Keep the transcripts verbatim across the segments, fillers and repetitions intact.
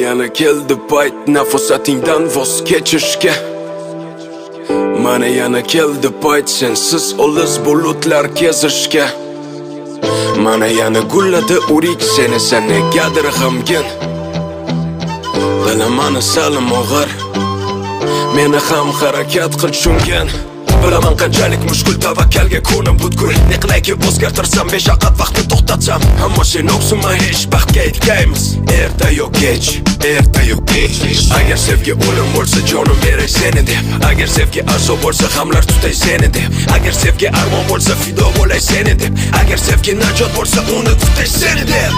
yana keldi payt nafosatingdan voz kechishga. Mana yana keldi payt sensiz olis bulutlar kezishga. Mana yana gulladi urik seni sen negadir g'amgin. Bilaman salim og'ir, meni ham harakat qil tushungan. Bilaman qanchalik mushkul tavakkalga ko'nim butkul. Ne qilayki o'zgartirsam beshaqat vaqtni to'xtatsam, ammo sen o'qsuma hech baxtga yetgaymiz. Erta yo kech, erta yo kech. Agar sevgi o'lim bo'lsa jonim beray seni deb, agar sevgi azob bo'lsa hamlar tutay seni deb, agar sevgi armon bo'lsa fido bo'lay seni deb, agar sevgi najot bo'lsa uni tutay seni deb.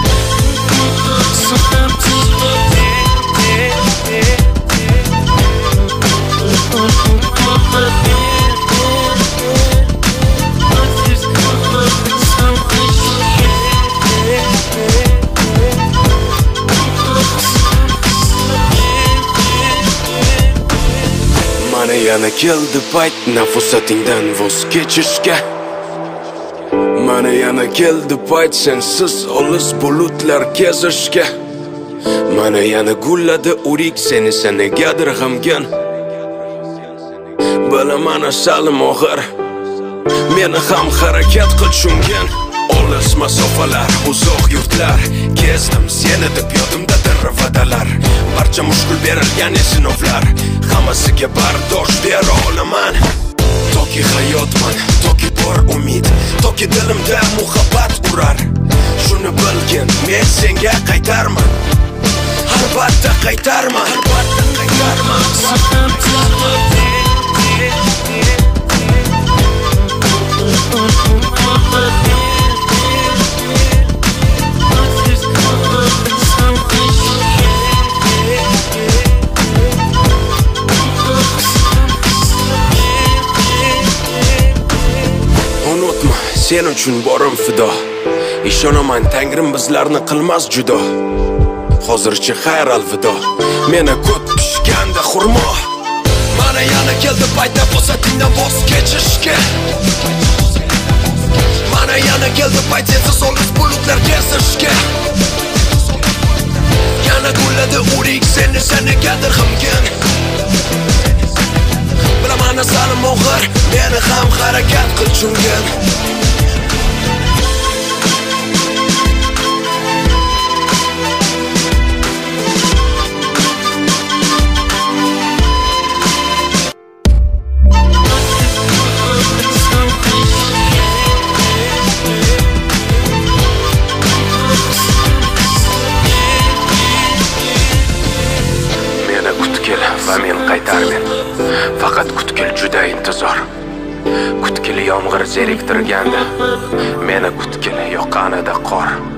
Mana yana keldi payt nafosatingdan voz kechishga. Mana yana keldi payt sensiz olis bulutlar kezishga. Mana yana gulladi urik seni sen negadir g'amgin. Bilaman salim og'ir, meni ham harakat qil tushungan. Olis masofalar, uzoq yurtlar kezdim seni deb yodimdadir va'dalar. Barcha mushkul berilgan sinovlar, hammasiga bardosh bera olaman. Toki hayotman, toki bor umid, toki dilimda muhabbat urar. Shuni bilgin, men senga qaytarman. Albatta qaytarman, albatta qaytarman. Unutma, sen uchun borim fido. Ishonaman Tangrim bizlarni qilmas judo. Hozircha xayr alvido. Meni kut pishganda xurmo. Mana yana keldi payt nafosatingdan voz kechishga. Mana yana keldi payt sensiz olis bulutlar kezishga. Yana gulladi urik seni sen negadir g'amgin. Bilaman salim og'ir, meni ham harakat qil tushungan. Va men qaytarmen. Faqat kutkil juda intizor. Kutkil yomg'ir zeriktirganda, meni kutkil yoqqanida qor.